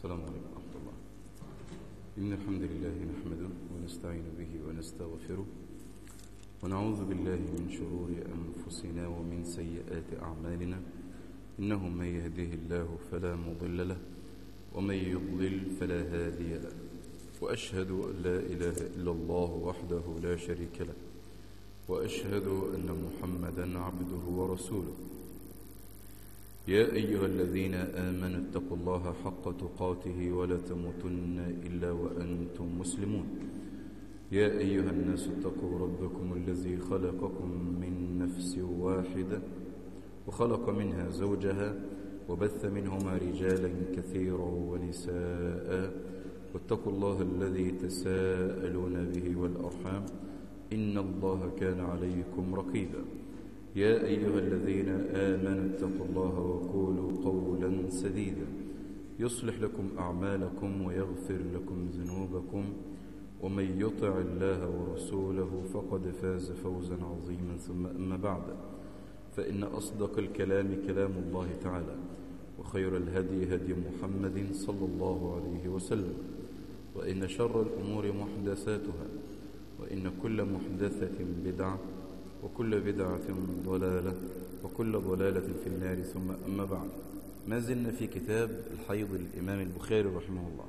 السلام عليكم ورحمة الله. إن الحمد لله نحمده ونستعين به ونستغفره ونعوذ بالله من شرور أنفسنا ومن سيئات أعمالنا. إنه من يهده الله فلا مضل له ومن يضلل فلا هادي له، وأشهد أن لا إله إلا الله وحده لا شريك له، وأشهد أن محمدا عبده ورسوله. يا أيها الذين آمنوا اتقوا الله حق تقاته ولا تموتن إلا وأنتم مسلمون. يا أيها الناس اتقوا ربكم الذي خلقكم من نفس واحدة وخلق منها زوجها وبث منهما رجالا كثيرا ونساء، واتقوا الله الذي تساءلون به والأرحام إن الله كان عليكم رقيبا. يا أيها الذين آمنوا اتقوا الله وقولوا قولا سديدا يصلح لكم أعمالكم ويغفر لكم ذنوبكم، ومن يطع الله ورسوله فقد فاز فوزا عظيما. ثم أما بعد، فإن أصدق الكلام كلام الله تعالى، وخير الهدي هدي محمد صلى الله عليه وسلم، وإن شر الأمور محدثاتها، وإن كل محدثة بدعة، وكل بدعة ضلالة، وكل ضلالة في النار. ثم أما بعد، ما زلنا في كتاب الحيض للإمام البخاري رحمه الله،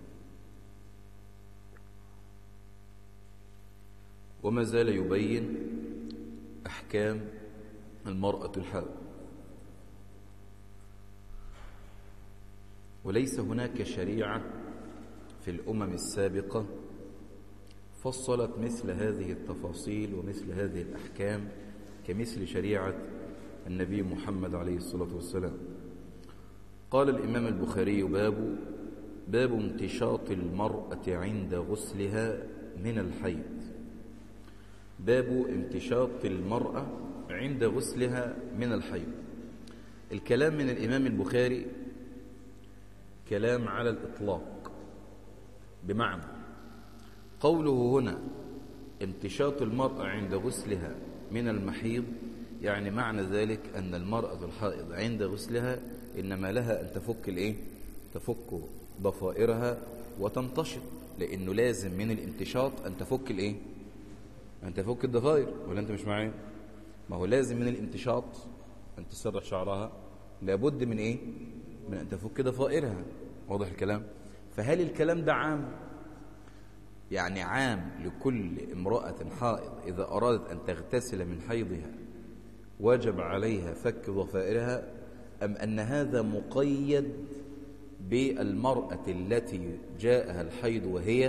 وما زال يبين أحكام المرأة الحائض. وليس هناك شريعة في الأمم السابقة فصلت مثل هذه التفاصيل ومثل هذه الأحكام كمثل شريعة النبي محمد عليه الصلاة والسلام. قال الإمام البخاري: باب امتشاط المرأة عند غسلها من الحيض. باب امتشاط المرأة عند غسلها من الحيض. الكلام من الإمام البخاري كلام على الإطلاق، بمعنى قوله هنا امتشاط المرأة عند غسلها من المحيض، يعني معنى ذلك أن المرأة الحائض عند غسلها إنما لها أن تفك ضفائرها وتنتشط، لأنه لازم من الامتشاط أن تفك أن تفك الضفائر. ولا أنت مش معايا؟ ما هو لازم من الامتشاط أن تسرح شعرها، لابد من من أن تفك ضفائرها. واضح الكلام؟ فهل الكلام ده عام؟ يعني عام لكل امرأة حائض إذا أرادت أن تغتسل من حيضها وجب عليها فك ضفائرها، أم أن هذا مقيد بالمرأة التي جاءها الحيض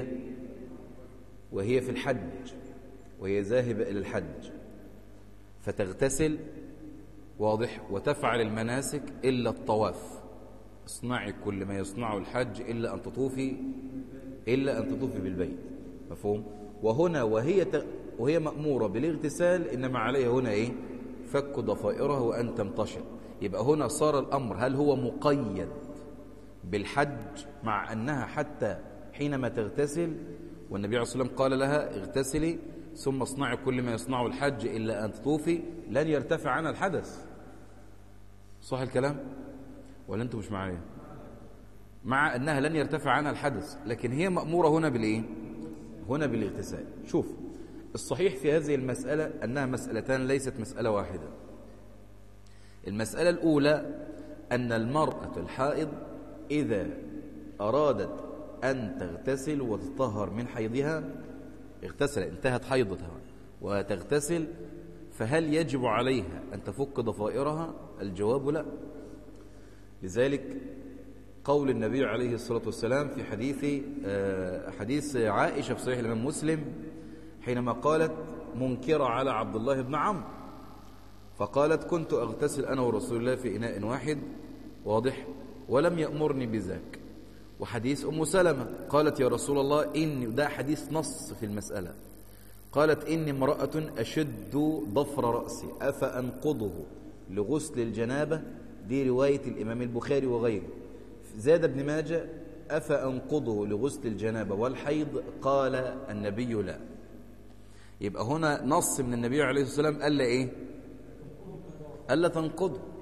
وهي في الحج، وهي ذاهبة إلى الحج فتغتسل، واضح، وتفعل المناسك إلا الطواف. اصنعي كل ما يصنعه الحج إلا أن تطوفي بالبيت. مفهوم؟ وهنا وهي مأمورة بالاغتسال، إنما عليها هنا فك ضفائرها وأن تمتشط. يبقى هنا صار الأمر هل هو مقيد بالحج، مع أنها حتى حينما تغتسل والنبي عليه الصلاة والسلام قال لها اغتسلي ثم اصنعي كل ما يصنعه الحج إلا أن تطوفي، لن يرتفع عنها الحدث. صح الكلام؟ ولا أنتم مش معايا؟ مع أنها لن يرتفع عنها الحدث، لكن هي مأمورة هنا هنا بالاغتسال. شوف، الصحيح في هذه المسألة أنها مسألتان، ليست مسألة واحدة. المسألة الأولى أن المرأة الحائض إذا أرادت أن تغتسل وتطهر من حيضها، اغتسل، انتهت حيضتها وتغتسل، فهل يجب عليها أن تفك ضفائرها؟ الجواب لا. لذلك قول النبي عليه الصلاة والسلام في حديث عائشة في صحيح الإمام مسلم، حينما قالت منكرة على عبد الله بن عمرو، فقالت: كنت أغتسل أنا ورسول الله في إناء واحد، واضح، ولم يأمرني بذاك. وحديث أم سلمة قالت: يا رسول الله إني، ده حديث نص في المسألة، قالت: إني امرأة أشد ضفر رأسي أفأنقضه لغسل الجنابة. دي رواية الإمام البخاري وغيره. زاد ابن ماجه: أفأنقضه لغسل الجنابة والحيض؟ قال النبي: لا. يبقى هنا نص من النبي عليه الصلاة والسلام قال لا ألا تنقضه.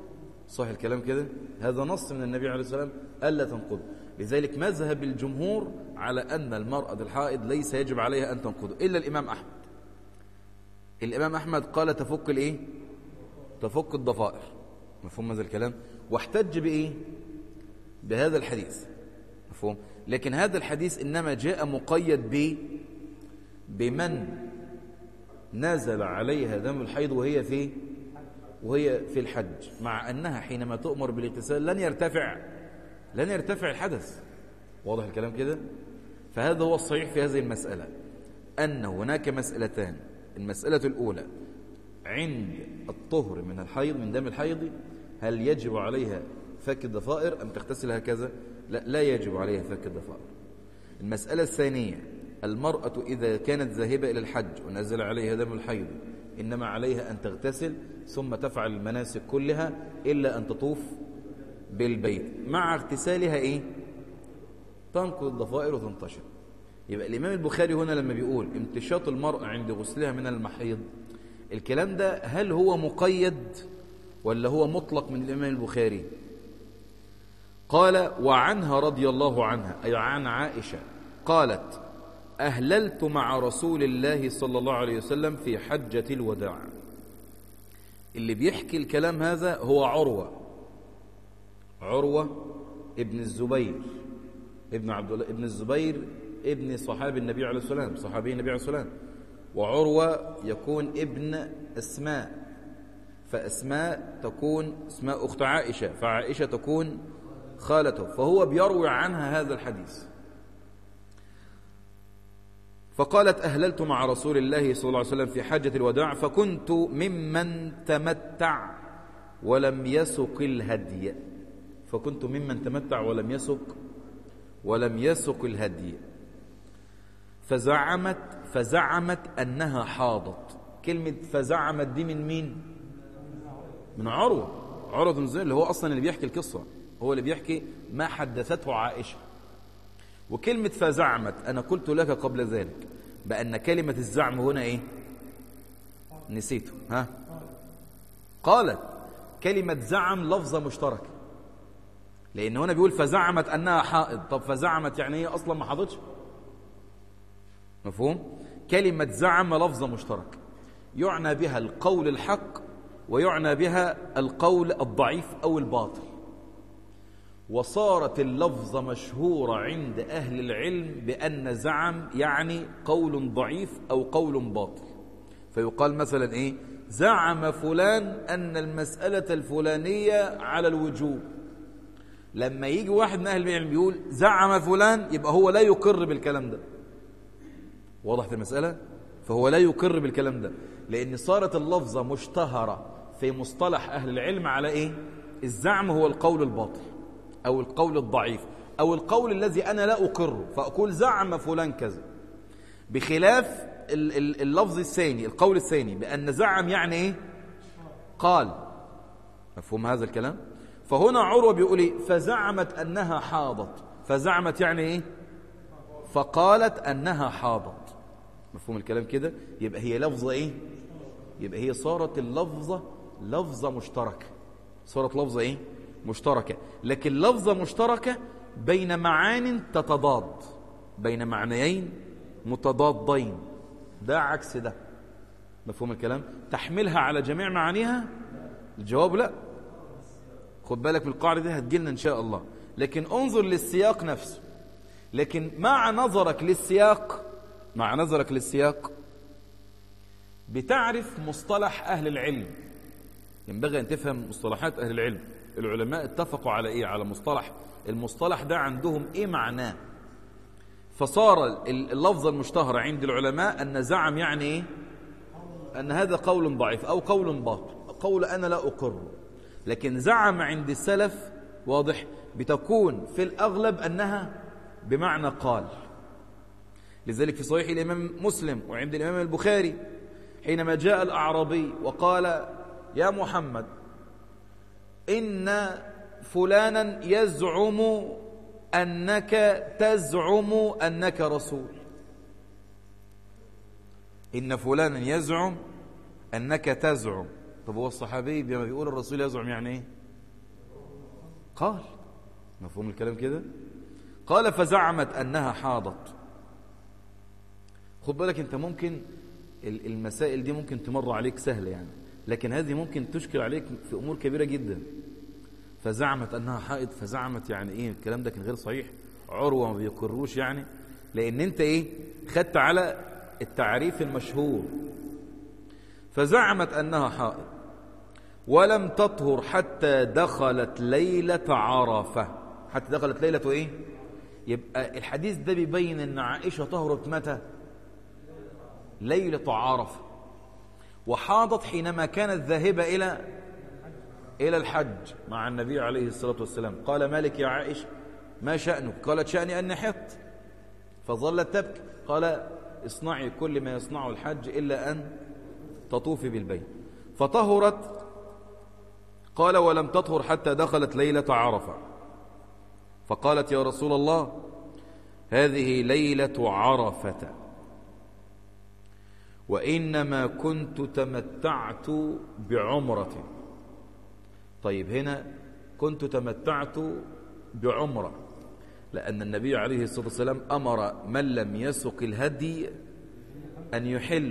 صح الكلام كده؟ هذا نص من النبي عليه الصلاة والسلام ألا تنقض. لذلك مذهب الجمهور على أن المرأة الحائض ليس يجب عليها أن تنقض إلا الإمام أحمد. الإمام أحمد قال تفك الإيه؟ تفك الضفائر. مفهوم هذا الكلام؟ واحتج بإيه؟ بهذا الحديث. مفهوم؟ لكن هذا الحديث إنما جاء مقيد بمن نزل عليها دم الحيض وهي في الحج، مع أنها حينما تؤمر بالاغتسال لن يرتفع الحدث. واضح الكلام كده؟ فهذا هو الصحيح في هذه المسألة، أن هناك مسألتان. المسألة الأولى عند الطهر من الحيض، من دم الحيض، هل يجب عليها فك الضفائر أم تغتسل هكذا؟ لا يجب عليها فك الضفائر. المسألة الثانية، المرأة إذا كانت ذاهبة إلى الحج ونزل عليها دم الحيض إنما عليها أن تغتسل ثم تفعل المناسك كلها إلا أن تطوف بالبيت. مع اغتسالها إيه؟ تنقض الضفائر وتنتشر. يبقى الإمام البخاري هنا لما بيقول امتشاط المرأة عند غسلها من المحيض، الكلام ده هل هو مقيد ولا هو مطلق من الإمام البخاري؟ قال وعنها رضي الله عنها، أي عن عائشة، قالت أهللت مع رسول الله صلى الله عليه وسلم في حجة الوداع. اللي بيحكي الكلام هذا هو عروة ابن الزبير ابن عبد الله ابن الزبير ابن صحابي النبي عليه الصلاة والسلام، صحابي النبي عليه الصلاة والسلام. وعروة يكون ابن أسماء، فأسماء تكون اسماء أخت عائشة، فعائشة تكون خالته، فهو بيروي عنها هذا الحديث. فقالت أهللت مع رسول الله صلى الله عليه وسلم في حجة الوداع فكنت ممن تمتع ولم يسق الهدي. فكنت ممن تمتع ولم يسق الهدي. فزعمت أنها حاضت. كلمة فزعمت دي من مين؟ من عروة بن الزبير، اللي هو أصلا اللي بيحكي القصة، هو اللي بيحكي ما حدثته عائشة. وكلمة فزعمت أنا قلت لك قبل ذلك بأن كلمة الزعم هنا إيه؟ نسيته. قالت كلمة زعم لفظة مشتركة، لأن هنا بيقول فزعمت أنها حائض. طب فزعمت يعني هي أصلا ما حاضتش؟ مفهوم؟ كلمة زعم لفظة مشتركة يعنى بها القول الحق ويعنى بها القول الضعيف أو الباطل. وصارت اللفظة مشهورة عند أهل العلم بأن زعم يعني قول ضعيف أو قول باطل. فيقال مثلا إيه؟ زعم فلان أن المسألة الفلانية على الوجوب. لما يجي واحد من أهل العلم يقول زعم فلان، يبقى هو لا يقر بالكلام ده. وضحت المسألة؟ فهو لا يقر بالكلام ده، لأن صارت اللفظة مشتهرة في مصطلح أهل العلم على إيه؟ الزعم هو القول الباطل أو القول الضعيف أو القول الذي أنا لا أقره، فأقول زعم فلان كذا، بخلاف اللفظ الثاني، القول الثاني بأن زعم يعني إيه؟ قال. مفهوم هذا الكلام؟ فهنا عروة بيقول إيه؟ فزعمت أنها حاضت. فزعمت يعني إيه؟ فقالت أنها حاضت. مفهوم الكلام كده؟ يبقى هي لفظة إيه؟ يبقى هي صارت اللفظة لفظة مشتركة. صارت لفظة إيه؟ مشتركة. لكن لفظة مشتركة بين معان تتضاد، بين معنيين متضادين، ده عكس ده. مفهوم الكلام؟ تحملها على جميع معانيها؟ الجواب لا. خد بالك من القاعدة دي هتجيلنا إن شاء الله. لكن انظر للسياق نفسه. لكن مع نظرك للسياق بتعرف مصطلح أهل العلم. ينبغي أن تفهم مصطلحات أهل العلم. العلماء اتفقوا على إيه؟ على المصطلح ده عندهم إيه معناه. فصار اللفظة المشتهرة عند العلماء أن زعم يعني إيه؟ أن هذا قول ضعيف أو قول باطل، قول أنا لا أقره. لكن زعم عند السلف واضح بتكون في الأغلب أنها بمعنى قال. لذلك في صحيح الإمام مسلم وعند الإمام البخاري حينما جاء الأعرابي وقال يا محمد إن فلانا يزعم أنك تزعم أنك رسول. إن فلانا يزعم أنك تزعم. طب هو الصحابي بما بيقول الرسول يزعم يعني إيه؟ قال. مفهوم الكلام كده؟ قال فزعمت أنها حاضت. خد بالك أنت ممكن المسائل دي ممكن تمر عليك سهلة يعني، لكن هذه ممكن تشكل عليك في أمور كبيرة جدا. فزعمت أنها حائض، فزعمت يعني إيه الكلام ده كان غير صحيح، عروة ما بيقروش يعني، لأن أنت إيه خدت على التعريف المشهور. فزعمت أنها حائض ولم تطهر حتى دخلت ليلة عرفة. حتى دخلت ليلة إيه؟ يبقى الحديث ده بيبين أن عائشة طهرت متى؟ ليلة عرفة. وحاضت حينما كانت ذاهبة إلى الحج مع النبي عليه الصلاة والسلام. قال مالك يا عائشة ما شأنك؟ قالت شأني أني حط. فظلت تبكي. قال اصنعي كل ما يصنعه الحج إلا أن تطوفي بالبيت. فطهرت. قال ولم تطهر حتى دخلت ليلة عرفة. فقالت يا رسول الله هذه ليلة عرفة وإنما كنت تمتعت بعمرة. طيب هنا كنت تمتعت بعمرة، لأن النبي عليه الصلاة والسلام أمر من لم يسق الهدي أن يحل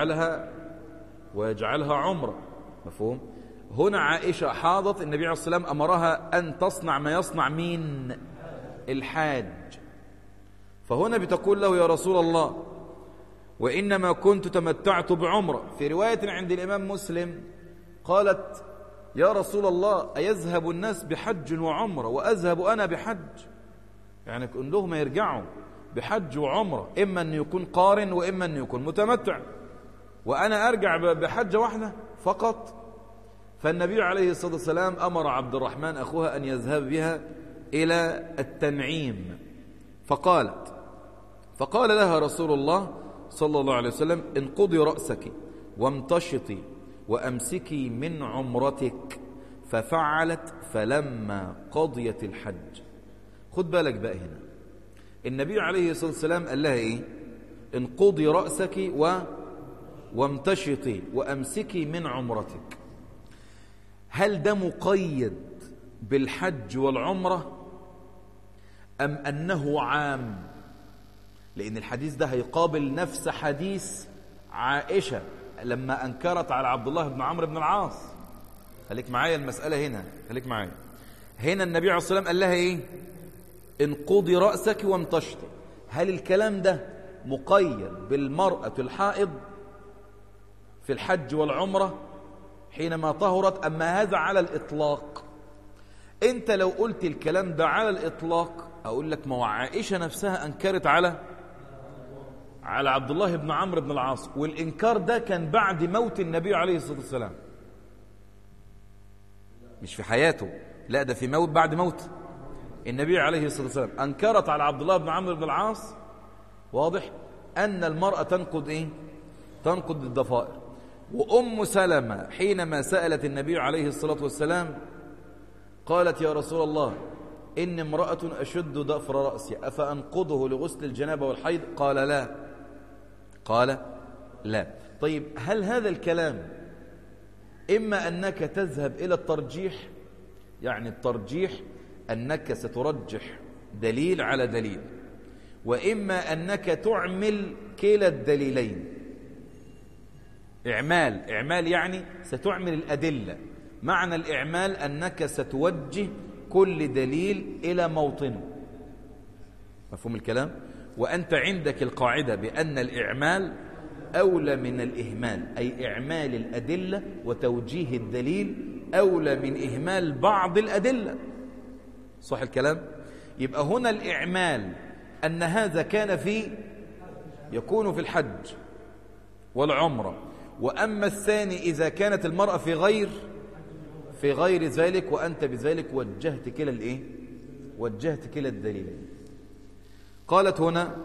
ويجعلها عمرة. مفهوم؟ هنا عائشة حاضت، النبي عليه الصلاة والسلام أمرها أن تصنع ما يصنع مين؟ الحاج. فهنا بتقول له يا رسول الله وإنما كنت تمتعت بعمرة. في رواية عند الإمام مسلم قالت يا رسول الله أيذهب الناس بحج وعمرة وأذهب أنا بحج؟ يعني كن لهم يرجعوا بحج وعمرة، إما أن يكون قارن وإما أن يكون متمتع، وأنا أرجع بحجة واحدة فقط. فالنبي عليه الصلاة والسلام أمر عبد الرحمن أخوها أن يذهب بها إلى التنعيم. فقال لها رسول الله صلى الله عليه وسلم انقضي رأسك وامتشطي وأمسكي من عمرتك. ففعلت فلما قضيت الحج. خد بالك بقى هنا النبي عليه الصلاة والسلام قال لها إيه؟ انقضي رأسك وامتشطي وأمسكي من عمرتك. هل ده مقيد بالحج والعمرة أم أنه عام؟ لأن الحديث ده هيقابل نفس حديث عائشة لما أنكرت على عبد الله بن عمرو بن العاص. خليك معايا المسألة هنا، خليك معايا هنا. النبي عليه الصلاة والسلام قال لها إيه؟ انقضي رأسك وامتشطي. هل الكلام ده مقيد بالمرأة الحائض في الحج والعمرة حينما طهرت، أما هذا على الإطلاق؟ أنت لو قلت الكلام ده على الإطلاق أقول لك ما هو عائشة نفسها أنكرت على عبد الله بن عمرو بن العاص، والإنكار ده كان بعد موت النبي عليه الصلاة والسلام، مش في حياته، لا ده في موت، بعد موت النبي عليه الصلاة والسلام. أنكرت على عبد الله بن عمرو بن العاص، واضح أن المرأة تنقض إيه؟ تنقض الضفائر. وأم سلمة حينما سألت النبي عليه الصلاة والسلام قالت يا رسول الله إن امرأة أشد ضفر رأسي أفأنقضه لغسل الجنابة والحيض؟ قال لا. طيب هل هذا الكلام إما أنك تذهب إلى الترجيح، يعني الترجيح أنك سترجح دليل على دليل، وإما أنك تعمل كلا الدليلين. إعمال يعني ستعمل الأدلة. معنى الإعمال أنك ستوجه كل دليل إلى موطنه. مفهوم الكلام؟ وأنت عندك القاعدة بأن الإعمال أولى من الإهمال، أي إعمال الأدلة وتوجيه الدليل أولى من إهمال بعض الأدلة. صح الكلام؟ يبقى هنا الإعمال أن هذا كان يكون في الحج والعمرة، وأما الثاني إذا كانت المرأة في غير ذلك، وأنت بذلك وجهت كلا الدليلين. قالت هنا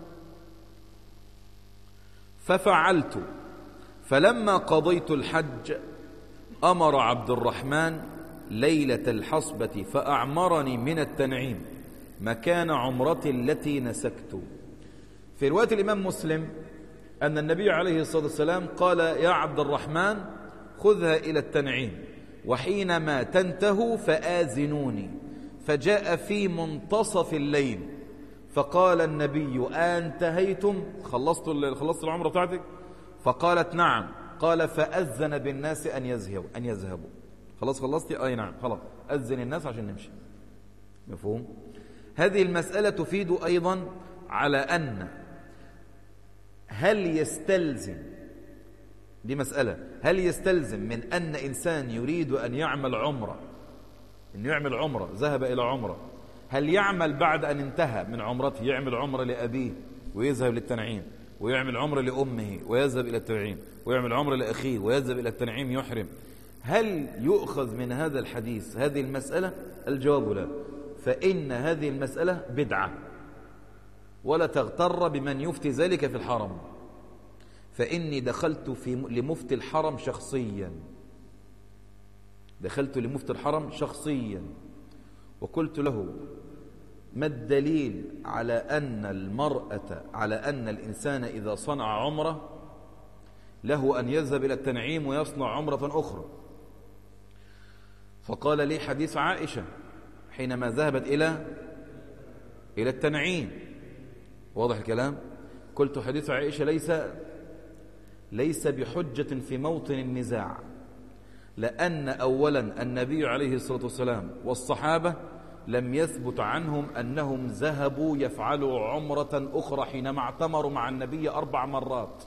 ففعلت فلما قضيت الحج أمر عبد الرحمن ليلة الحصبة فأعمرني من التنعيم مكان عمرتي التي نسكت. في رواية الإمام مسلم أن النبي عليه الصلاة والسلام قال يا عبد الرحمن خذها إلى التنعيم، وحينما تنتهوا فآذنوني. فجاء في منتصف الليل فقال النبي: أنتهيتم؟ خلصت العمرة بتاعتك؟ فقالت: نعم. قال: فأذن بالناس أن يذهبوا. خلاص خلصتي؟ أي نعم خلاص، أذن الناس عشان نمشي. مفهوم؟ هذه المسألة تفيد أيضا على أن هل يستلزم من أن إنسان يريد أن يعمل عمرة، ذهب إلى عمرة، هل يعمل بعد أن انتهى من عمرته يعمل عمرة لأبيه ويذهب للتنعيم، ويعمل عمرة لأمه ويذهب إلى التنعيم، ويعمل عمرة لأخيه ويذهب إلى التنعيم يحرم؟ هل يؤخذ من هذا الحديث هذه المسألة؟ الجواب لا. فإن هذه المسألة بدعة، ولا تغتر بمن يفتي ذلك في الحرم. فإني دخلت لمفتي الحرم شخصيا، وقلت له: ما الدليل على أن الإنسان إذا صنع عمرة له أن يذهب إلى التنعيم ويصنع عمرة أخرى؟ فقال لي: حديث عائشة حينما ذهبت إلى التنعيم. واضح الكلام؟ قلت: حديث عائشة ليس بحجة في موطن النزاع، لأن أولا النبي عليه الصلاة والسلام والصحابة لم يثبت عنهم أنهم ذهبوا يفعلوا عمرة أخرى حينما اعتمروا مع النبي 4 مرات.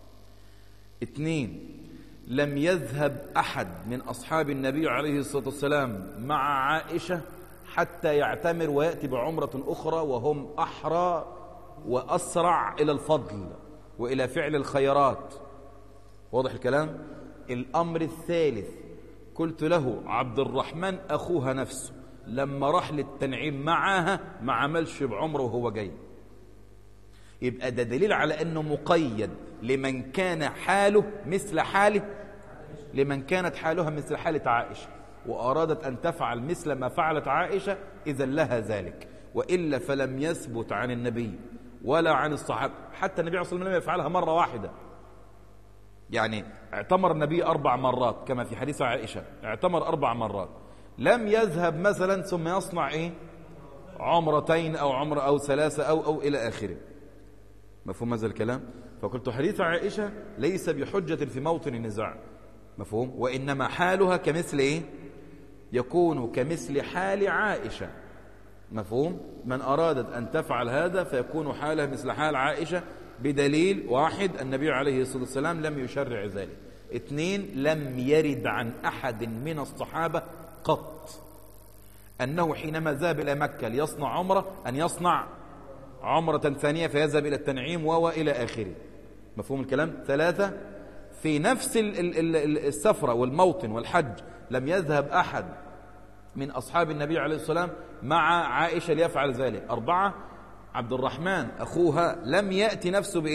2، لم يذهب أحد من أصحاب النبي عليه الصلاة والسلام مع عائشة حتى يعتمر ويأتي بعمرة أخرى وهم أحرى وأسرع إلى الفضل وإلى فعل الخيرات. واضح الكلام؟ الأمر الثالث، قلت له: عبد الرحمن أخوها نفسه لما راح للتنعيم معها ما عملش بعمره وهو جاي. يبقى ده دليل على أنه مقيد لمن كان حاله مثل حاله، لمن كانت حالها مثل حالة عائشة وأرادت أن تفعل مثل ما فعلت عائشة إذا لها ذلك، وإلا فلم يثبت عن النبي ولا عن الصحابة. حتى النبي عليه الصلاة والسلام يفعلها مرة واحدة، يعني اعتمر النبي 4 مرات كما في حديث عائشة، اعتمر 4 مرات، لم يذهب مثلا ثم يصنع عمرتين أو عمرة أو 3 أو إلى آخره. مفهوم هذا الكلام؟ فقلت حديث عائشة ليس بحجة في موطن النزاع. مفهوم؟ وإنما حالها كمثل يكون كمثل حال عائشة. مفهوم؟ من أرادت أن تفعل هذا فيكون حالها مثل حال عائشة بدليل: 1، النبي عليه الصلاة والسلام لم يشرع ذلك. 2، لم يرد عن أحد من الصحابة قط أنه حينما ذهب إلى مكة ليصنع عمرة أن يصنع عمرة ثانية فيذهب إلى التنعيم وإلى آخره. مفهوم الكلام؟ 3، في نفس السفرة والموطن والحج لم يذهب أحد من أصحاب النبي عليه الصلاة والسلام مع عائشة ليفعل ذلك. 4، عبد الرحمن أخوها لم يأتي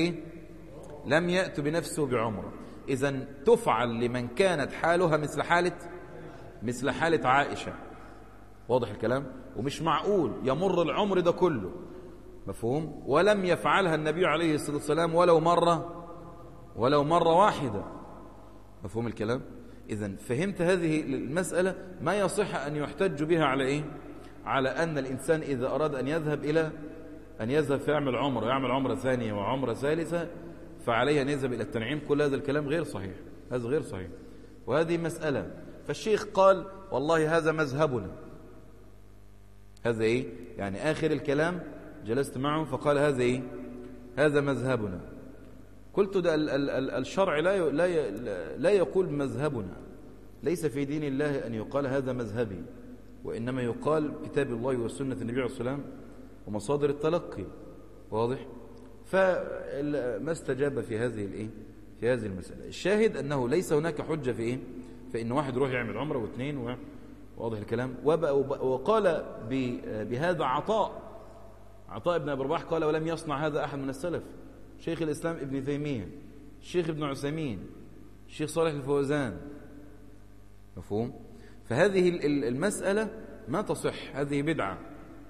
بنفسه بعمرة. إذن تفعل لمن كانت حالها مثل حالة عائشة. واضح الكلام؟ ومش معقول يمر العمر ده كله، مفهوم، ولم يفعلها النبي عليه الصلاة والسلام ولو مرة واحدة. مفهوم الكلام؟ إذن فهمت هذه المسألة ما يصح أن يحتج بها على على أن الإنسان إذا أراد أن يذهب فيعمل عمرة، يعمل عمرة ثانية وعمرة ثالثة، فعليه أن يذهب إلى التنعيم. كل هذا الكلام غير صحيح، هذا غير صحيح. وهذه مسألة، فالشيخ قال: والله هذا مذهبنا. هذا يعني آخر الكلام جلست معه فقال: هذا مذهبنا. قلت: ده الشرع لا يقول مذهبنا، ليس في دين الله أن يقال هذا مذهبي، وإنما يقال كتاب الله وسنة النبي عليه الصلاة والسلام ومصادر التلقي. واضح؟ فما استجاب في هذه المسألة. الشاهد أنه ليس هناك حجة في إن واحد يروح يعمل عمرة واثنين. واضح الكلام؟ وقال بهذا عطاء بن أبي رباح قال: ولم يصنع هذا أحد من السلف. شيخ الإسلام ابن تيمية، الشيخ ابن عثيمين، الشيخ صالح الفوزان. مفهوم؟ فهذه المسألة ما تصح، هذه بدعة.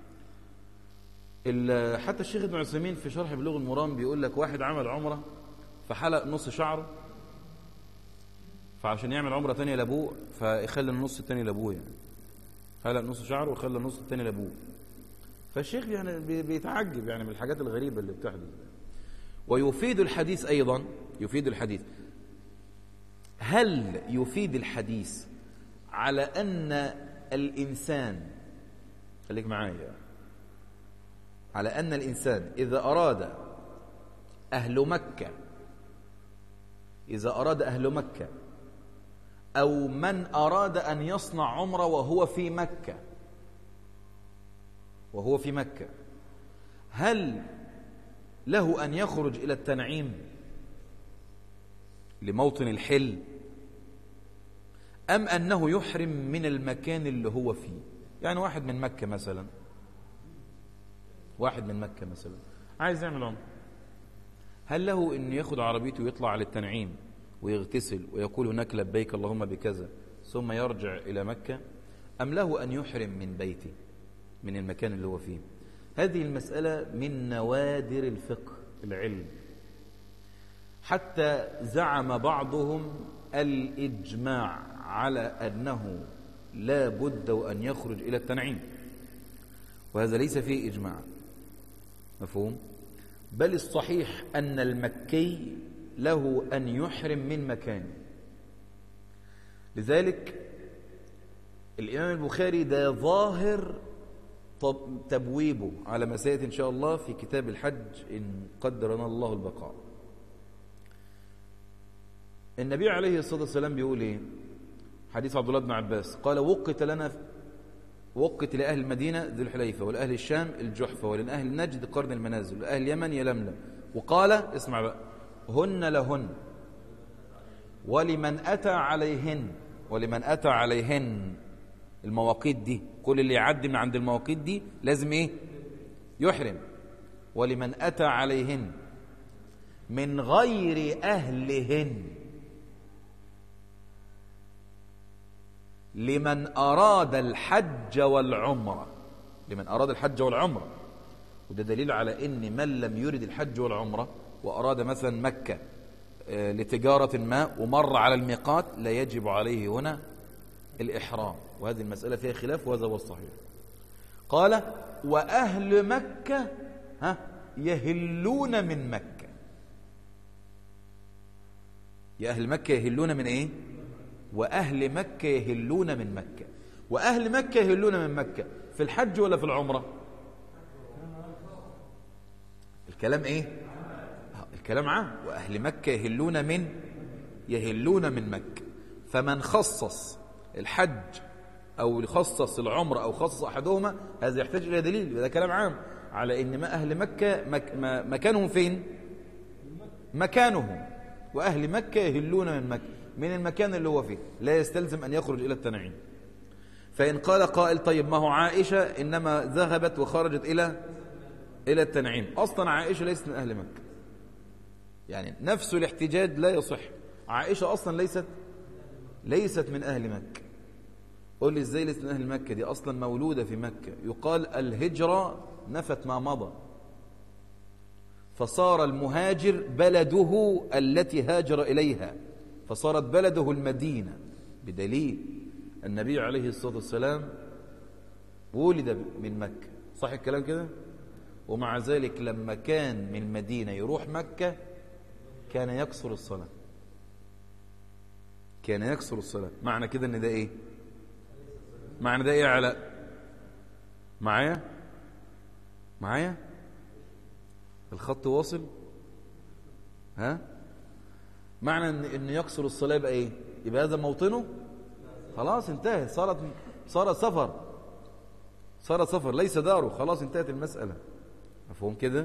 حتى الشيخ ابن عثيمين في شرح بلوغ المرام بيقول لك: واحد عمل عمرة فحلق نص شعره، فعشان يعمل عمرة تانية لأبوه فيخلي النص التاني لأبوه، يعني حلق نص شعره وخلى النص التاني لابوه. فالشيخ يعني بيتعجب يعني من الحاجات الغريبة اللي بتحدث. ويفيد الحديث أيضا، يفيد الحديث، هل يفيد الحديث على أن الإنسان، خليك معايا، على أن الإنسان إذا أراد أهل مكة، إذا أراد أهل مكة أو من أراد أن يصنع عمرة وهو في مكة، وهو في مكة، هل له أن يخرج إلى التنعيم لموطن الحل، أم أنه يحرم من المكان اللي هو فيه؟ يعني واحد من مكة مثلا، واحد من مكة مثلا عايز يعمل عمرة، هل له أن ياخد عربيته ويطلع على التنعيم ويغتسل ويقول هناك لبيك اللهم بكذا ثم يرجع إلى مكة، أم له أن يحرم من بيته من المكان اللي هو فيه؟ هذه المسألة من نوادر الفقه العلم، حتى زعم بعضهم الإجماع على أنه لا بد وأن يخرج إلى التنعيم، وهذا ليس فيه إجماع، مفهوم؟ بل الصحيح أن المكي له أن يحرم من مكانه. لذلك الإمام البخاري ده ظاهر تبويبه على ما سيأتي إن شاء الله في كتاب الحج إن قدرنا الله البقاء. النبي عليه الصلاة والسلام بيقول إيه؟ حديث عبد الله بن عباس قال: وقت لأهل المدينة ذو الحليفة، ولأهل الشام الجحفة، ولأهل نجد قرن المنازل، ولأهل اليمن يلملم. وقال، اسمع بقى، هن لهن ولمن أتى عليهن، ولمن أتى عليهن المواقيت دي، كل اللي يعدي من عند المواقيت دي لازم ايه؟ يحرم. ولمن أتى عليهن من غير أهلهن، لمن أراد الحج والعمرة، لمن أراد الحج والعمرة. وده دليل على إن من لم يرد الحج والعمرة وأراد مثلا مكة لتجارة ما ومر على الميقات لا يجب عليه هنا الإحرام، وهذه المسألة فيها خلاف وهذا هو الصحيح. قال: وأهل مكة يهلون من مكة. يا أهل مكة يهلون من إيه؟ وأهل مكة يهلون من مكة. وأهل مكة يهلون من مكة في الحج ولا في العمرة؟ الكلام إيه؟ الكلام عام. وأهل مكة يهلون من مكة. فمن خصص الحج أو خصص العمرة أو خصص أحدهما هذا يحتاج إلى دليل. هذا كلام عام على إن ما أهل مكة مكانهم فين؟ مكانهم. وأهل مكة يهلون من مكة، من المكان اللي هو فيه، لا يستلزم أن يخرج إلى التنعيم. فإن قال قائل: طيب ما هو عائشة إنما ذهبت وخرجت إلى التنعيم، أصلا عائشة ليست من أهل مكة، يعني نفس الاحتجاج لا يصح. عائشة أصلا ليست من أهل مكة. قول لي إزاي ليست من أهل مكة؟ دي أصلا مولودة في مكة. يقال الهجرة نفت ما مضى، فصار المهاجر بلده التي هاجر إليها، فصارت بلده المدينة، بدليل النبي عليه الصلاة والسلام ولد من مكة، صح الكلام كده؟ ومع ذلك لما كان من المدينة يروح مكة كان يكسر الصلاة، كان يكسر الصلاة. معنى كده ان ده ايه؟ معنى ده ايه يا علاء؟ معايا الخط واصل؟ معنى ان يكسر الصلاة يبقى ايه؟ يبقى هذا موطنه خلاص انتهت، صارت سفر ليس داره، خلاص انتهت المسألة. مفهوم كده؟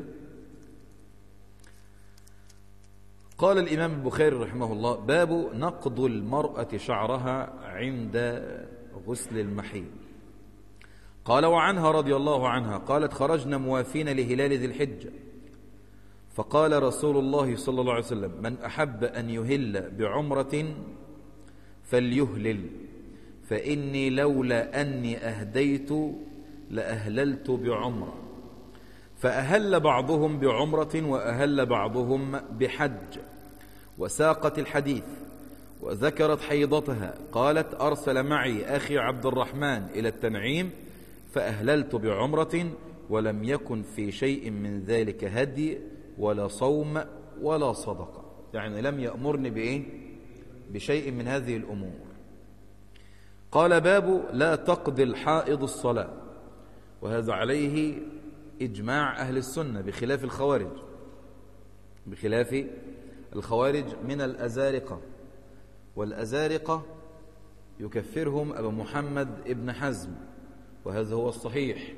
قال الإمام البخاري رحمه الله: باب نقض المرأة شعرها عند غسل المحيض. قال: وعنها رضي الله عنها قالت: خرجنا موافين لهلال ذي الحجة، فقال رسول الله صلى الله عليه وسلم: من أحب أن يهل بعمرة فليهلل، فإني لولا أني أهديت لأهللت بعمرة. فأهل بعضهم بعمرة وأهل بعضهم بحج، وساقت الحديث. وذكرت حيضتها قالت أرسل معي أخي عبد الرحمن إلى التنعيم فأهللت بعمرة ولم يكن في شيء من ذلك هدي ولا صوم ولا صدقة، يعني لم يأمرني بإيه؟ بشيء من هذه الأمور. قال باب لا تقضي الحائض الصلاة، وهذا عليه إجماع أهل السنة بخلاف الخوارج، بخلاف الخوارج من الأزارقة، والأزارقة يكفرهم أبو محمد ابن حزم، وهذا هو الصحيح،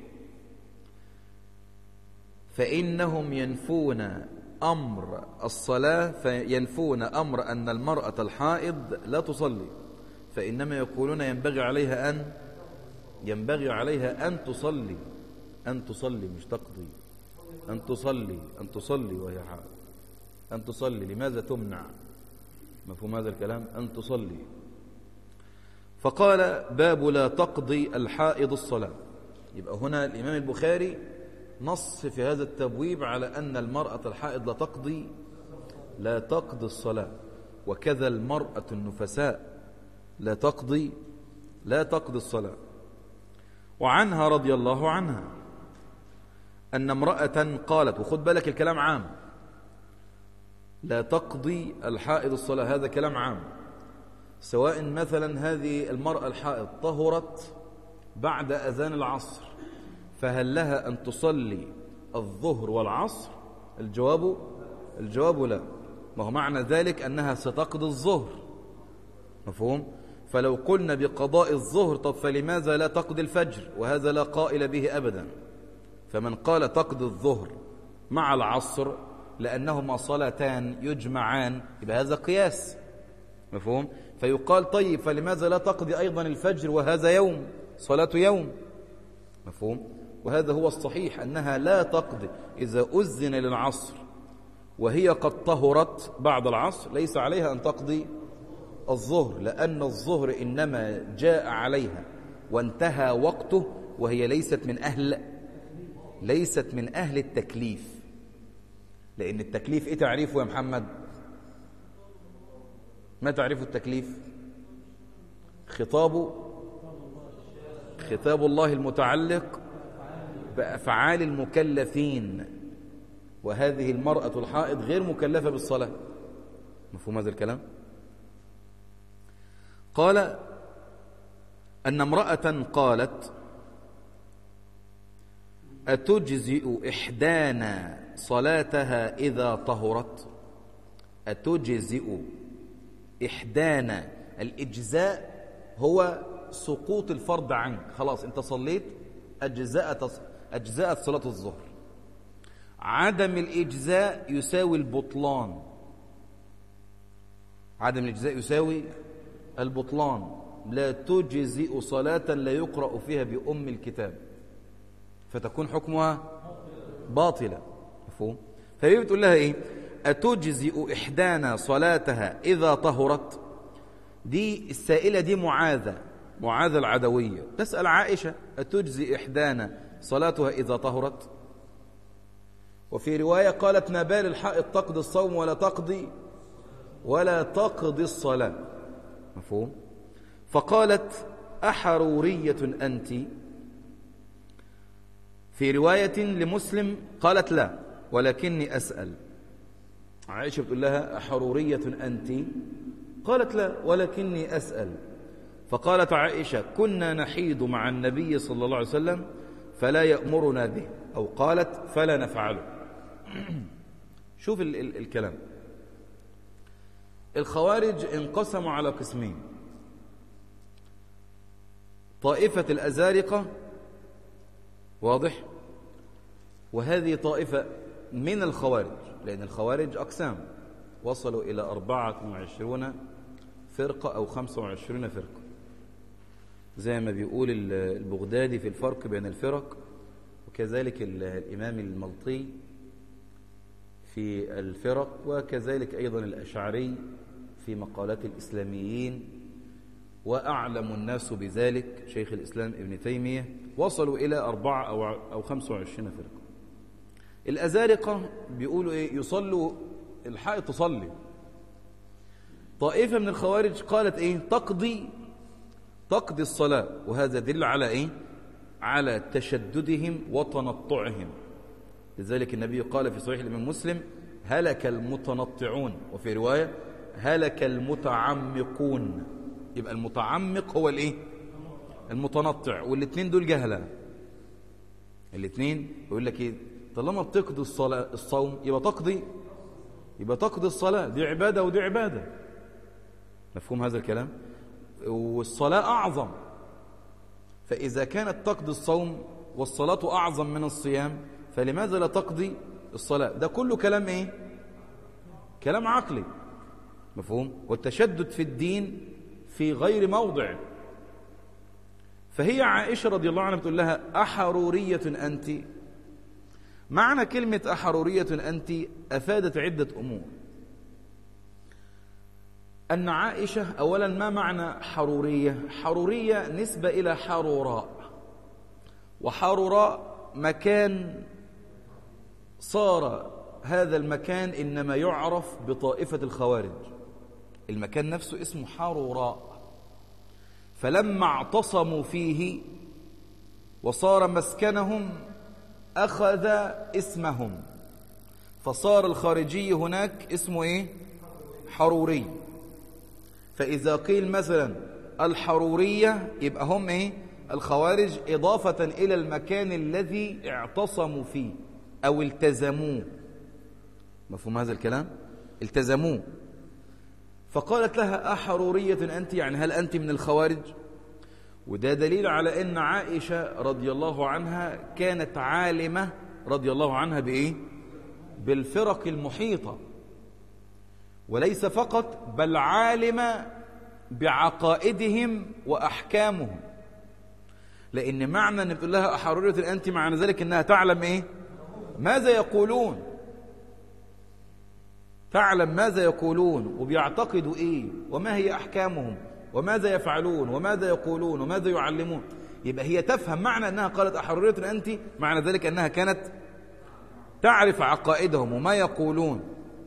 فإنهم ينفون أمر الصلاة، فينفون أمر أن المرأة الحائض لا تصلي، فإنما يقولون ينبغي عليها أن تصلي، أن تصلي مش تقضي، أن تصلي وهي حائض، أن تصلي، لماذا تمنع؟ مفهوم هذا الكلام؟ أن تصلي. فقال باب لا تقضي الحائض الصلاة. يبقى هنا الإمام البخاري نص في هذا التبويب على أن المرأة الحائض لا تقضي الصلاة، وكذا المرأة النفساء لا تقضي الصلاة. وعنها رضي الله عنها أن امرأة قالت، وخد بالك الكلام عام، لا تقضي الحائض الصلاة، هذا كلام عام، سواء مثلا هذه المرأة الحائض طهرت بعد أذان العصر، فهل لها أن تصلي الظهر والعصر؟ الجواب لا. ما هو معنى ذلك أنها ستقضي الظهر، مفهوم؟ فلو قلنا بقضاء الظهر طب فلماذا لا تقضي الفجر؟ وهذا لا قائل به أبدا. فمن قال تقضي الظهر مع العصر لأنهما صلاتان يجمعان يبقى هذا قياس، مفهوم؟ فيقال طيب فلماذا لا تقضي أيضا الفجر وهذا صلاة يوم، مفهوم؟ وهذا هو الصحيح، أنها لا تقضي إذا أذن للعصر وهي قد طهرت بعد العصر، ليس عليها أن تقضي الظهر، لأن الظهر إنما جاء عليها وانتهى وقته وهي ليست من أهل التكليف. لأن التكليف إيه تعريفه يا محمد؟ ما تعريف التكليف؟ خطاب الله المتعلق بأفعال المكلفين، وهذه المرأة الحائض غير مكلفة بالصلاة، مفهوم هذا الكلام؟ قال أن امرأة قالت أتجزئ إحدانا صلاتها إذا طهرت؟ أتجزئ إحدانا، الإجزاء هو سقوط الفرض عنك، خلاص أنت صليت أجزاءت صلاة الظهر. عدم الإجزاء يساوي البطلان، عدم الإجزاء يساوي البطلان. لا تجزئ صلاة لا يقرأ فيها بأم الكتاب فتكون حكمها باطلة، مفهوم؟ فهي بتقول لها إيه؟ أتجزئ إحدانا صلاتها إذا طهرت؟ دي السائلة دي معاذة العدوية تسأل عائشة أتجزئ إحدانا صلاتها إذا طهرت؟ وفي رواية قالت ما بال الحائض تقضي الصوم ولا تقضي الصلاة، مفهوم؟ فقالت أحرورية أنت؟ في رواية لمسلم قالت لا ولكني أسأل. عائشة بتقول لها أحرورية أنت؟ قالت لا ولكني أسأل. فقالت عائشة كنا نحيد مع النبي صلى الله عليه وسلم فلا يأمرنا به، أو قالت فلا نفعله. شوف الكلام. الخوارج انقسموا على قسمين، طائفة الأزارقة، واضح، وهذه طائفة من الخوارج، لأن الخوارج أقسام وصلوا إلى 24 فرقة أو 25 فرقة، زي ما بيقول البغدادي في الفرق بين الفرق، وكذلك الإمام الملطي في الفرق، وكذلك أيضا الأشعري في مقالات الإسلاميين، وأعلم الناس بذلك شيخ الإسلام ابن تيمية، وصلوا إلى 4 أو 25 فرقة. الأزارقة بيقولوا إيه؟ يصلوا الحائض تصلي، طائفة من الخوارج قالت إيه؟ تقضي الصلاة، وهذا دل على إيه؟ على تشددهم وتنطعهم. لذلك النبي قال في صحيح الإمام مسلم: هلك المتنطعون، وفي رواية: هلك المتعمقون. يبقى المتعمق هو الإيه؟ المتنطع، والاثنين دول جهلة. الاثنين يقول لك إيه؟ طالما بتقضي الصوم يبقى تقضي الصلاة، دي عبادة ودي عبادة. مفهوم هذا الكلام؟ والصلاة أعظم، فإذا كانت تقضي الصوم والصلاة أعظم من الصيام، فلماذا لا تقضي الصلاة؟ ده كله كلام إيه؟ كلام عقلي. مفهوم؟ والتشدد في الدين في غير موضع. فهي عائشة رضي الله عنها بتقول لها: أحرورية أنت؟ معنى كلمة أحرورية أنت أفادت عدة أمور. أن عائشة أولا، ما معنى حرورية؟ حرورية نسبة إلى حروراء، وحروراء مكان صار هذا المكان إنما يعرف بطائفة الخوارج. المكان نفسه اسمه حروراء، فلما اعتصموا فيه وصار مسكنهم أخذ اسمهم، فصار الخارجي هناك اسمه إيه؟ حروري. فإذا قيل مثلا الحرورية يبقى هم إيه؟ الخوارج، إضافة إلى المكان الذي اعتصموا فيه أو التزموه. مفهوم هذا الكلام؟ التزموه. فقالت لها: أحرورية أنت؟ يعني هل أنت من الخوارج؟ وده دليل على أن عائشة رضي الله عنها كانت عالمة رضي الله عنها بإيه؟ بالفرق المحيطة، وليس فقط بل عالمة بعقائدهم وأحكامهم. لأن معنى أن بتقول لها أحرورية أنت معنى ذلك أنها تعلم إيه؟ ماذا يقولون، تعلم ماذا يقولون وبيعتقدوا إيه وما هي أحكامهم وماذا يفعلون وماذا يقولون وماذا يعلمون. يبقى هي تفهم معنى أنها قالت أحرورية أنت، معنى ذلك أنها كانت تعرف عقائدهم وما يقولون.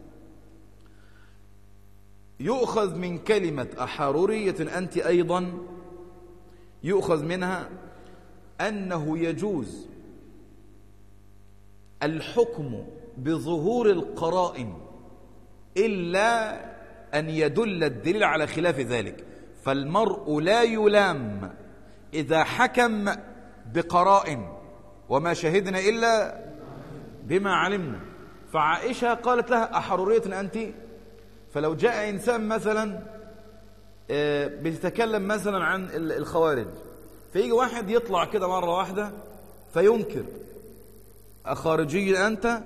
يؤخذ من كلمة أحرورية أنت أيضا، يؤخذ منها أنه يجوز الحكم بظهور القرائن إلا أن يدل الدليل على خلاف ذلك. فالمرء لا يلام إذا حكم بقرائن، وما شهدنا إلا بما علمنا. فعائشة قالت لها: أحرورية أنت؟ فلو جاء إنسان مثلا بيتكلم مثلا عن الخوارج، فيجي واحد يطلع كده مرة واحدة فينكر: أخارجي أنت؟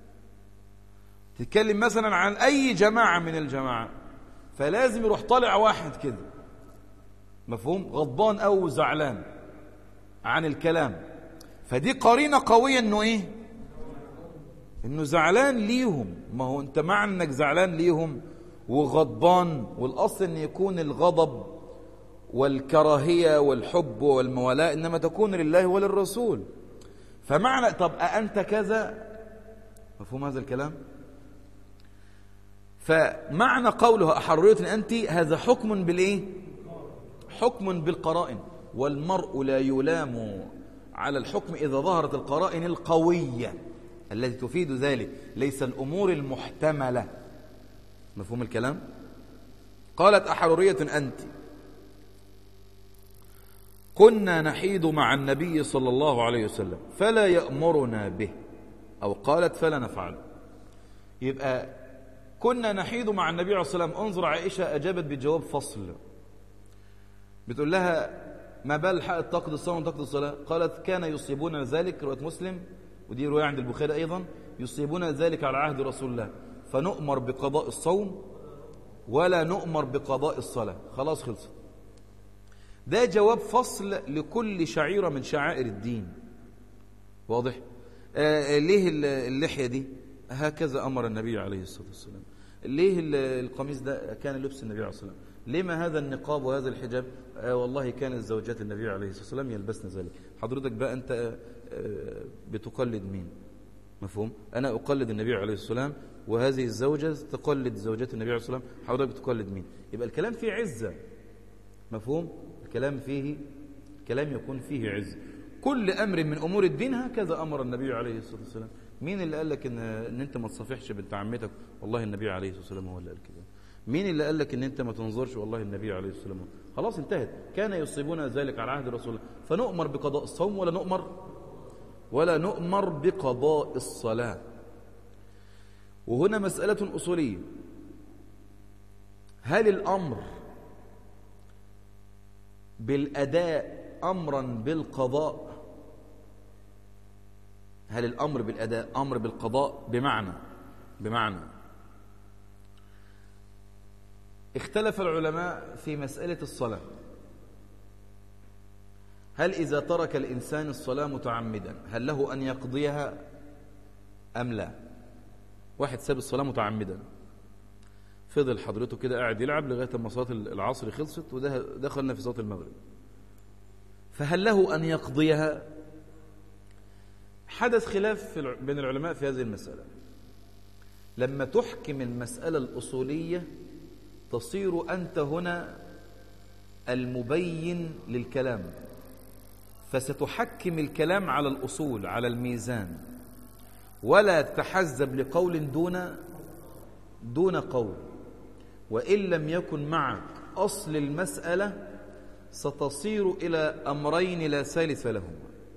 تتكلم مثلا عن أي جماعة من الجماعة، فلازم يروح طالع واحد كده، مفهوم، غضبان أو زعلان عن الكلام. فدي قرينة قوية إنه إيه؟ إنه زعلان ليهم. ما هو أنت معنى إنك زعلان ليهم وغضبان، والأصل إن يكون الغضب والكراهية والحب والموالاة إنما تكون لله وللرسول. فمعنى طب أنت كذا، مفهوم هذا الكلام؟ فمعنى قولها أحرورية أنت هذا حكم بالإيه؟ حكم بالقرائن. والمرء لا يلام على الحكم إذا ظهرت القرائن القوية التي تفيد ذلك، ليس الأمور المحتملة. مفهوم الكلام؟ قالت: أحرورية أنت؟ كنا نحيد مع النبي صلى الله عليه وسلم فلا يأمرنا به، أو قالت: فلا نفعل. يبقى كنا نحيد مع النبي عليه الصلاة والسلام. انظر عائشة أجابت بجواب فصل، بتقول لها: ما بال حائض تقضي الصوم وتقضي الصلاة؟ قالت: كان يصيبون ذلك، رواية مسلم ودي رواية عند البخاري أيضا، يصيبون ذلك على عهد رسول الله، فنؤمر بقضاء الصوم ولا نؤمر بقضاء الصلاة. خلاص خلصت. ده جواب فصل لكل شعيرة من شعائر الدين. واضح؟ ليه اللحية دي؟ هكذا أمر النبي عليه الصلاة والسلام. ليه القميص ده كان لبس النبي عليه الصلاة والسلام؟ لما هذا النقاب وهذا الحجاب؟ والله كانت زوجات النبي عليه الصلاة والسلام يلبسن ذلك. حضرتك بقى أنت بتقلد مين؟ مفهوم؟ أنا أقلد النبي عليه الصلاة والسلام وهذه الزوجة تقلد زوجة النبي عليه الصلاة والسلام، حضرتك بتقلد مين؟ يبقى الكلام فيه عزة. مفهوم؟ الكلام يكون فيه عزة. كل أمر من أمور الدين هكذا أمر النبي عليه الصلاة والسلام. مين اللي قال لك إن أنت ما تصافحش بنت عمتك؟ والله النبي عليه الصلاة والسلام هو اللي قال كده. مين اللي قال لك إن أنت ما تنظرش؟ والله النبي عليه الصلاة والسلام. خلاص انتهت. كان يصيبون ذلك على عهد رسول الله. فنؤمر بقضاء الصوم ولا نؤمر بقضاء الصلاة. وهنا مسألة أصولية. هل الأمر بالأداء أمرا بالقضاء؟ هل الأمر بالأداء أمر بالقضاء؟ بمعنى اختلف العلماء في مسألة الصلاة. هل إذا ترك الإنسان الصلاة متعمدا هل له أن يقضيها أم لا؟ واحد ساب الصلاة متعمدا، فضل حضرته كده قاعد يلعب لغاية ما صلاة العصر خلصت ودخلنا في صلاة المغرب، فهل له أن يقضيها؟ حدث خلاف بين العلماء في هذه المسألة. لما تحكم المسألة الأصولية تصير أنت هنا المبين للكلام، فستحكم الكلام على الأصول، على الميزان، ولا تتحزب لقول دون قول. وإن لم يكن معك أصل المسألة ستصير إلى أمرين لا ثالث لهما: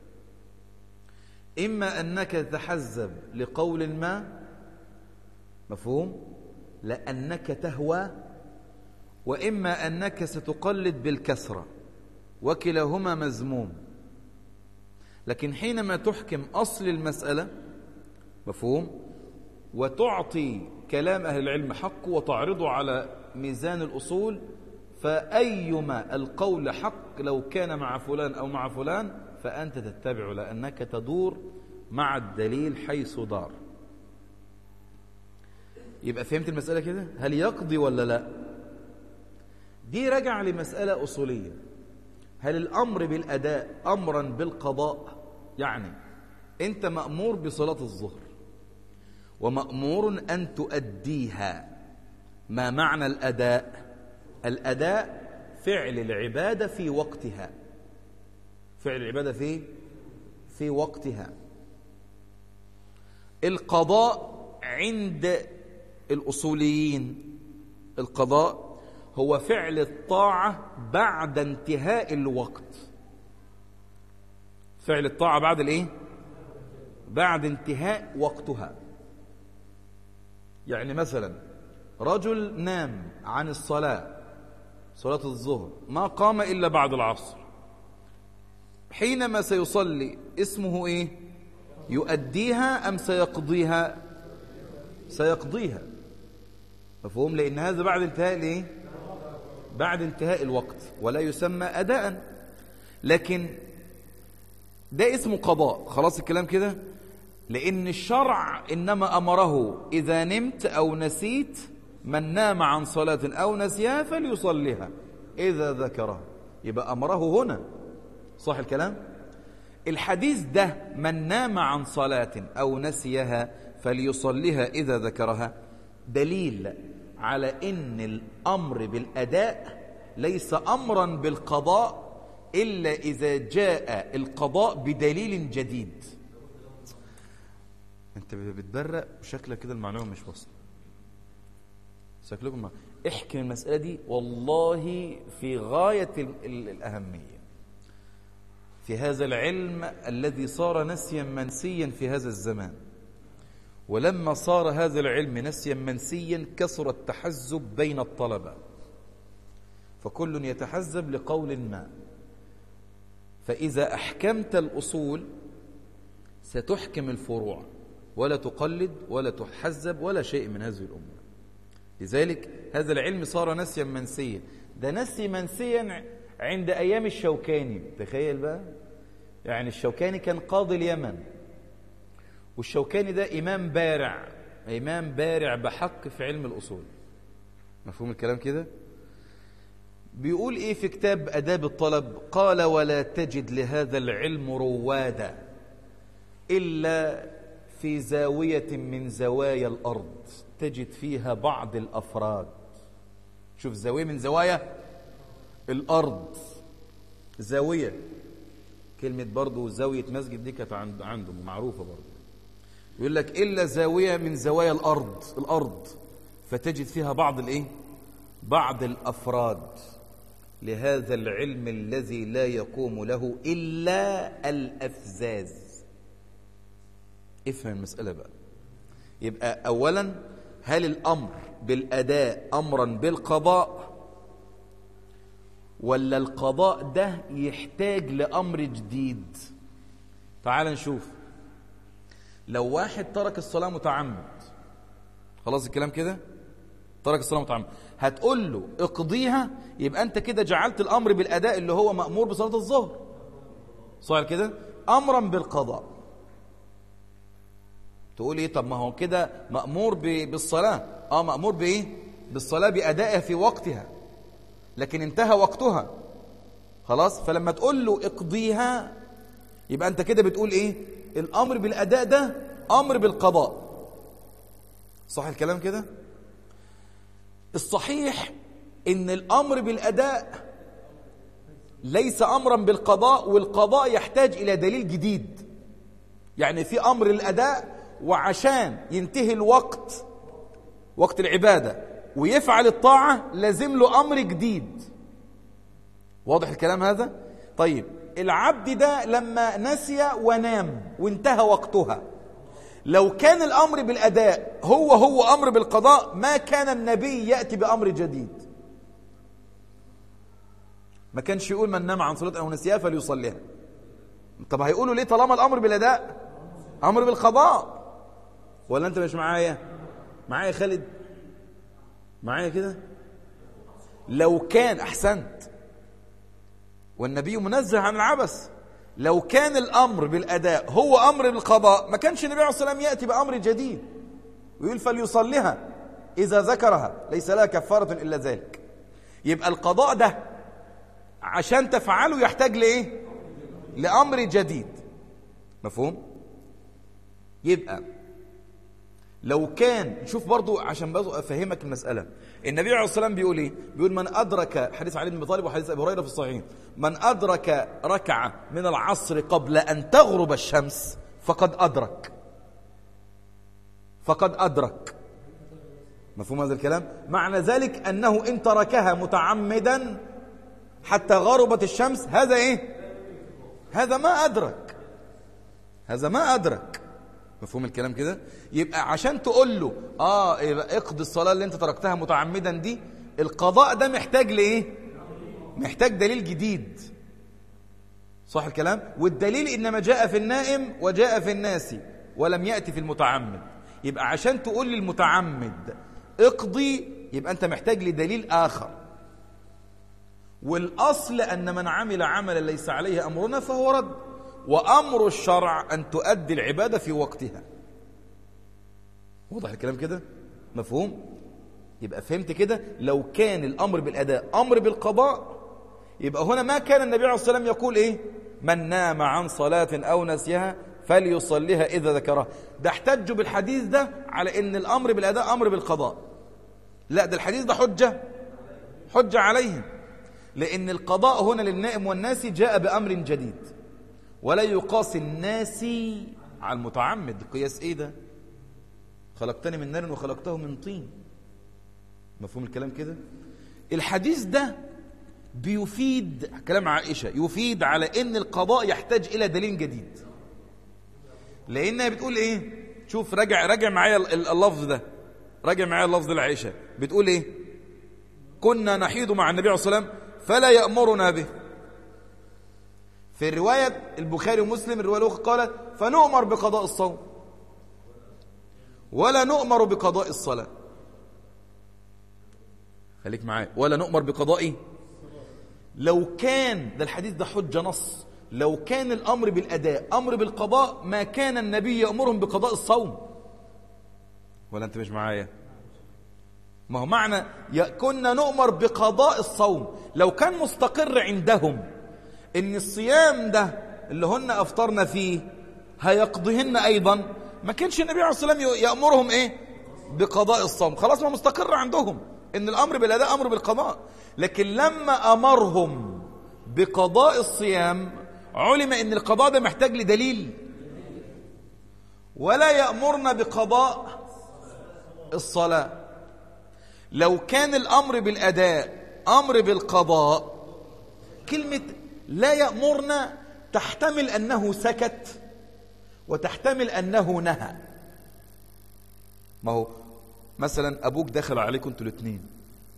إما أنك تتحزب لقول ما، مفهوم، لأنك تهوى، وإما أنك ستقلد بالكسرة، وكلاهما مذموم. لكن حينما تحكم أصل المسألة، مفهوم، وتعطي كلام أهل العلم حقه وتعرضه على ميزان الأصول، فأيما القول حق لو كان مع فلان أو مع فلان فأنت تتبع، لأنك تدور مع الدليل حيث دار. يبقى فهمت المسألة كده؟ هل يقضي ولا لا؟ دي رجع لمسألة أصولية. هل الأمر بالأداء أمرا بالقضاء؟ يعني أنت مأمور بصلاة الظهر ومأمور أن تؤديها. ما معنى الأداء؟ الأداء فعل العبادة في وقتها، فعل العبادة في وقتها. القضاء عند الأصوليين، القضاء هو فعل الطاعة بعد انتهاء الوقت. فعل الطاعة بعد الايه؟ بعد انتهاء وقتها. يعني مثلا رجل نام عن الصلاة، صلاة الظهر، ما قام إلا بعد العصر، حينما سيصلي اسمه ايه؟ يؤديها أم سيقضيها؟ سيقضيها. مفهوم؟ لأن هذا بعد انتهاء الايه؟ بعد انتهاء الوقت، ولا يسمى أداء. لكن ده اسمه قضاء. خلاص الكلام كده؟ لأن الشرع إنما أمره إذا نمت أو نسيت: من نام عن صلاة أو نسيها فليصليها إذا ذكرها. يبقى أمره هنا، صح الكلام؟ الحديث ده من نام عن صلاة أو نسيها فليصليها إذا ذكرها دليل على إن الأمر بالأداء ليس أمرا بالقضاء إلا إذا جاء القضاء بدليل جديد. أنت بتبرق وشكلك كده المعلومة مش واصلة. شكلكم احكي المسألة دي والله في غاية الأهمية في هذا العلم الذي صار نسيا منسيا في هذا الزمان. ولما صار هذا العلم نسيا منسيا كثر التحزب بين الطلبة، فكل يتحزب لقول ما. فإذا أحكمت الأصول ستحكم الفروع، ولا تقلد ولا تحزب ولا شيء من هذه الأمور. لذلك هذا العلم صار نسيا منسيا. ده نسي منسيا عند أيام الشوكاني. تخيل بقى، يعني الشوكاني كان قاضي اليمن، والشوكاني ده إمام بارع بحق في علم الأصول. مفهوم الكلام كده؟ بيقول إيه في كتاب أداب الطلب؟ قال: ولا تجد لهذا العلم روادا إلا في زاوية من زوايا الأرض تجد فيها بعض الأفراد. شوف، زاوية من زوايا الأرض، زاوية. كلمة برضو زاوية مسجد دي كانت عندهم معروفة برضو. يقول لك إلا زاوية من زوايا الأرض فتجد فيها بعض الأفراد لهذا العلم الذي لا يقوم له إلا الأفزاز. افهم المسألة بقى. يبقى أولا، هل الأمر بالأداء أمرا بالقضاء، ولا القضاء ده يحتاج لأمر جديد؟ تعال نشوف. لو واحد ترك الصلاة متعمد، خلاص الكلام كده، ترك الصلاة متعمد، هتقول له اقضيها، يبقى أنت كده جعلت الأمر بالأداء اللي هو مأمور بصلاة الظهر، صحيح كده، أمرا بالقضاء. تقول إيه؟ طب ما هو كده مأمور بالصلاة. مأمور بإيه؟ بالصلاة بأدائها في وقتها، لكن انتهى وقتها خلاص. فلما تقول له اقضيها، يبقى أنت كده بتقول إيه؟ الأمر بالأداء ده أمر بالقضاء، صح الكلام كده؟ الصحيح إن الأمر بالأداء ليس أمرا بالقضاء، والقضاء يحتاج إلى دليل جديد. يعني في أمر الأداء، وعشان ينتهي وقت العبادة ويفعل الطاعة لازم له أمر جديد. واضح الكلام هذا؟ طيب، العبد ده لما نسي ونام وانتهى وقتها، لو كان الأمر بالأداء هو أمر بالقضاء، ما كان النبي يأتي بأمر جديد. ما كانش يقول من نام عن صلاة أو نسيها فليصليها. طب هيقولوا ليه طالما الأمر بالأداء أمر بالقضاء؟ ولا أنت مش معايا خالد؟ معايا كده؟ لو كان، أحسنت، والنبي منزه عن العبث، لو كان الأمر بالأداء هو أمر بالقضاء، ما كانش النبي عليه الصلاة والسلام يأتي بأمر جديد ويقول فليصليها إذا ذكرها ليس لها كفارة إلا ذلك. يبقى القضاء ده عشان تفعله يحتاج لإيه؟ لأمر جديد. مفهوم؟ يبقى لو كان، شوف برضو عشان برضو أفهمك المسألة، النبي عليه الصلاة والسلام بيقول إيه؟ بيقول من أدرك، حديث علي بن أبي طالب وحديث أبي هريرة في الصحيحين، من أدرك ركعة من العصر قبل أن تغرب الشمس فقد أدرك. مفهوم هذا الكلام؟ معنى ذلك أنه إن تركها متعمدا حتى غربت الشمس، هذا إيه؟ هذا ما أدرك. مفهوم الكلام كده؟ يبقى عشان تقول له يبقى اقضي الصلاة اللي انت تركتها متعمدا دي، القضاء ده محتاج لإيه؟ محتاج دليل جديد، صح الكلام؟ والدليل إنما جاء في النائم وجاء في الناس ولم يأتي في المتعمد. يبقى عشان تقول للمتعمد اقضي، يبقى أنت محتاج لدليل آخر. والأصل أن من عمل عملا ليس عليه أمرنا فهو رد، وأمر الشرع أن تؤدي العبادة في وقتها. واضح الكلام كده؟ مفهوم؟ يبقى فهمت كده؟ لو كان الأمر بالأداء أمر بالقضاء، يبقى هنا ما كان النبي عليه الصلاة والسلام يقول إيه؟ من نام عن صلاة أو نسيها فليصليها إذا ذكرها. ده احتجوا بالحديث ده على إن الأمر بالأداء أمر بالقضاء. لا، ده الحديث ده حجة عليهم، لأن القضاء هنا للنائم والناسي جاء بأمر جديد، ولا يقاس الناسي على المتعمد. قياس إيه ده؟ خلقتني من نار وخلقته من طين. مفهوم الكلام كده؟ الحديث ده بيفيد، كلام عائشة يفيد على إن القضاء يحتاج إلى دليل جديد، لأنها بتقول إيه؟ شوف، راجع معايا اللفظ ده، راجع معايا اللفظ لعائشة بتقول إيه؟ كنا نحيض مع النبي عليه الصلاة والسلام فلا يأمرنا به. في الرواية البخاري ومسلم الرواية الأخرى قالت فنؤمر بقضاء الصوم ولا نؤمر بقضاء الصلاة. خليك معايا، ولا نؤمر بقضاء. لو كان ده الحديث ده حجة نص، لو كان الأمر بالأداء أمر بالقضاء ما كان النبي يأمرهم بقضاء الصوم. ولا أنت مش معايا؟ ما هو معنى كنا نؤمر بقضاء الصوم، لو كان مستقر عندهم إن الصيام ده اللي هن أفطرنا فيه هيقضيهن أيضا، ما كانش النبي عليه الصلاة والسلام يأمرهم ايه؟ بقضاء الصوم. خلاص ما مستقر عندهم ان الامر بالاداء امر بالقضاء. لكن لما امرهم بقضاء الصيام علم ان القضاء ده محتاج لدليل. ولا يأمرنا بقضاء الصلاة. لو كان الامر بالاداء امر بالقضاء، كلمة لا يأمرنا تحتمل انه سكت وتحتمل انه نهى. ما هو مثلا ابوك دخل عليكم انتوا الاثنين،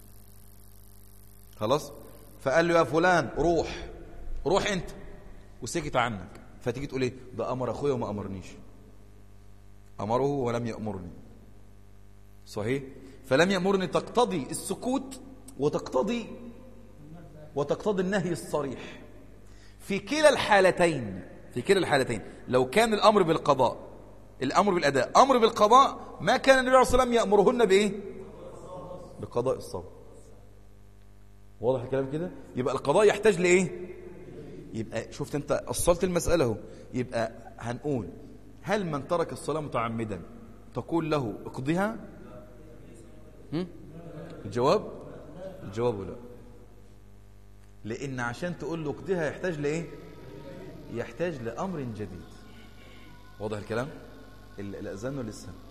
خلاص، فقال له يا فلان روح انت، وسكت عنك، فتيجي تقول ايه؟ ده امر اخويا وما امرنيش، امره ولم يأمرني. صحيح؟ فلم يأمرني تقتضي السكوت وتقتضي النهي الصريح. في كلا الحالتين لو كان الامر بالقضاء الامر بالاداء امر بالقضاء، ما كان النبي عليه الصلاه والسلام يأمرهن بايه؟ بقضاء الصوم. واضح الكلام كده؟ يبقى القضاء يحتاج لايه؟ يبقى شفت انت اصلت المساله اهو. يبقى هنقول هل من ترك الصلاه متعمدا تقول له اقضيها؟ الجواب لا. لان عشان تقول له اقضيها يحتاج لايه؟ يحتاج لامر جديد. واضح الكلام؟ الاذان لسه